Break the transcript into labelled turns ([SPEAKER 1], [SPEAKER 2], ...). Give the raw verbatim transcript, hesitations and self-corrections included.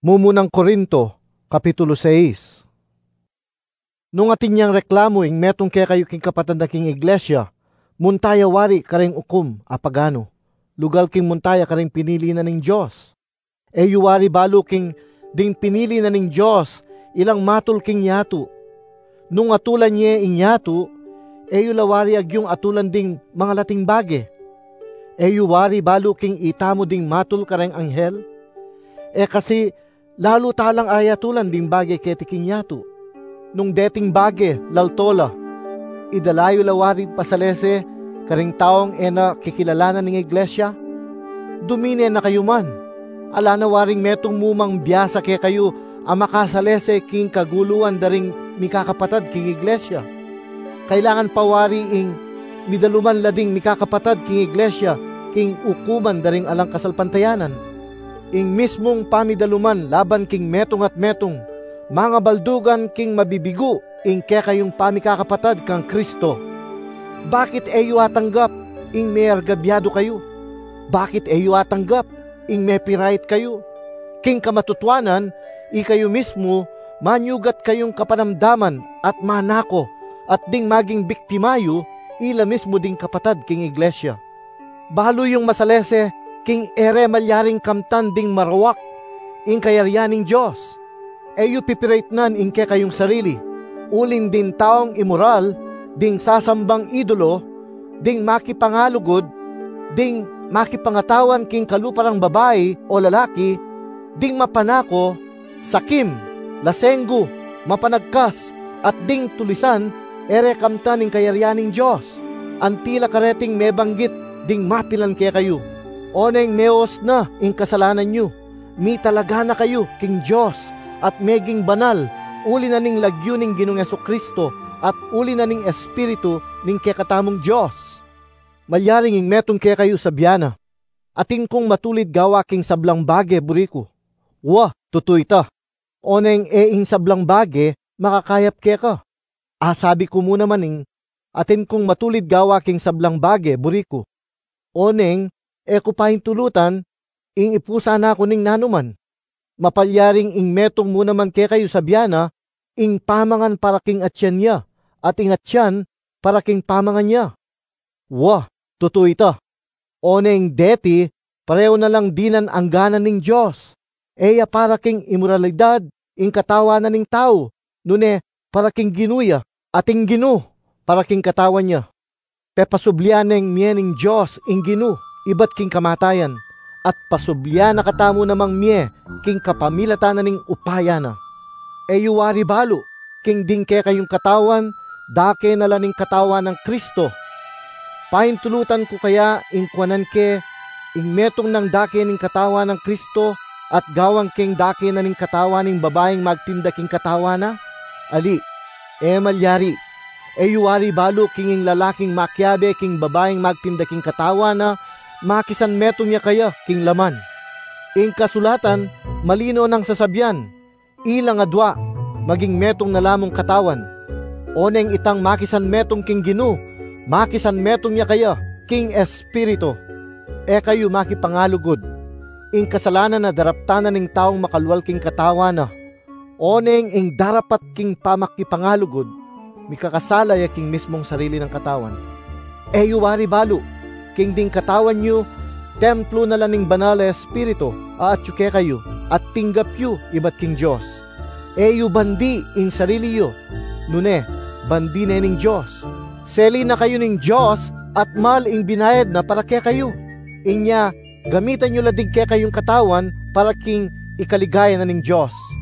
[SPEAKER 1] Mumunang Korinto, Kapitulo six. Nung atin niyang reklamo ing metong kaya kayo king kapatid na king iglesia, muntaya wari karing ukum apagano, lugal king muntaya karing pinili na ning Diyos. E yuwari balo king ding pinili na ning Diyos, ilang matul king yato. Nung atulan niya ing yato, e yulawari agyong atulan ding mga lating bage. E yuwari balo king itamo ding matul kareng anghel, e kasi lalo talang ayatulan ding bagay ketiking yato. Nung deting bage, laltola, idalayo lawari pasalese, karing taong ena kikilalanan ng iglesia, dumine na kayo man. Ala na waring metong mumang biyasa kaya kayo ang makasalese king kaguluan daring mikakapatad king iglesia. Kailangan pawari ing midaluman lading mikakapatad king iglesia king ukuman daring alang kasalpantayanan. Ing mismong pamidaluman laban king metong at metong, mga baldugan king mabibigo, ing kaya kayong pamikakapatad kang Kristo. Bakit eyo atanggap, ing may argabyado kayo? Bakit eyo atanggap, ing may pirait kayo? King kamatutwanan, i kayo mismo, manyugat kayong kapanamdaman at manako, at ding maging biktimayo, ila mismo ding kapatad king iglesia. Balo yung masalese, king ere malyaring kamtan ding marawak, ing kayaryaning Diyos. Eyo pipirate nan ing kaya kayong sarili, ulin din taong immoral, ding sasambang idolo, ding makipangalugod, ding makipangatawan king kaluparang babae o lalaki, ding mapanako, sakim, lasenggo, mapanagkas, at ding tulisan, ere kamtan ing kayaryaning Diyos. Antila kareting may banggit, ding mapilan kaya kayo. Oneng meos na ing kasalanan nyo, mi talaga na kayo king Diyos, at meging banal, uli na ning lagyo ning Ginoong Jesucristo, at uli na ning Espiritu ning kekatamong Diyos. Malyaring ing metong kaya kayo sa biyana, ating kong matulid gawa king sablang bage buriko. Wah, tutoy ta. Oneng e ing sablang bage, makakayap kaya ka. Ah, sabi ko muna maning, atin kong matulid gawa king sablang bage buriko. Oneng, e kupahin tulutan, ing ipusa na ako ning nanuman. Mapalyaring ing metong muna man kaya kayo sa biyana, ing pamangan para king atyan niya, at ing atyan para king pamangan niya. Wah, totoo ita. Oneng deti, pareho na lang dinan ang gana ning Diyos. Eya para king imoralidad, ing katawanan ning tao, nune para king ginuya, ating ginu, para king katawan niya. Pepasublianeng miyening Diyos ing ginu, iba't king kamatayan, at pasublian na katamo namang miye, king kapamilatan na ning upaya na. E yuwari balo, king dingke kayong katawan, dake na laning katawan ng Kristo. Pahintulutan ko kaya ing kwanan ke, ing metong ng dake ning katawan ng Kristo, at gawang king dake na ning katawan ning babaeng magtinda king katawan na? Ali, e malyari, e yuwari balo king ing lalaking makyabe king babaeng magtinda king katawan na, makisan metong niya kaya king laman. Ing kasulatan, malino ng sasabyan, ilang adwa, maging metong nalamong katawan. Oneng itang makisan metong king ginu, makisan metong niya kaya king espiritu. E kayo makipangalugod, ing kasalanan na daraptanan ning taong makalwal king katawan na. Oneng ing darapat king pamakipangalugod, mikakasalay king mismong sarili ng katawan. E yuwari balo, king ding katawan nyo, templo na laning banal na espiritu, at yuke kayo, at tinggap yu, iba't king Diyos. E yu bandi ing sarili yu, nune, bandi na ning Diyos. Seli na kayo ning Diyos, at mal ing binayad na para kaya kayo. Inya, gamitan nyo ladig kaya kayong katawan, para king ikaligaya na ning Diyos.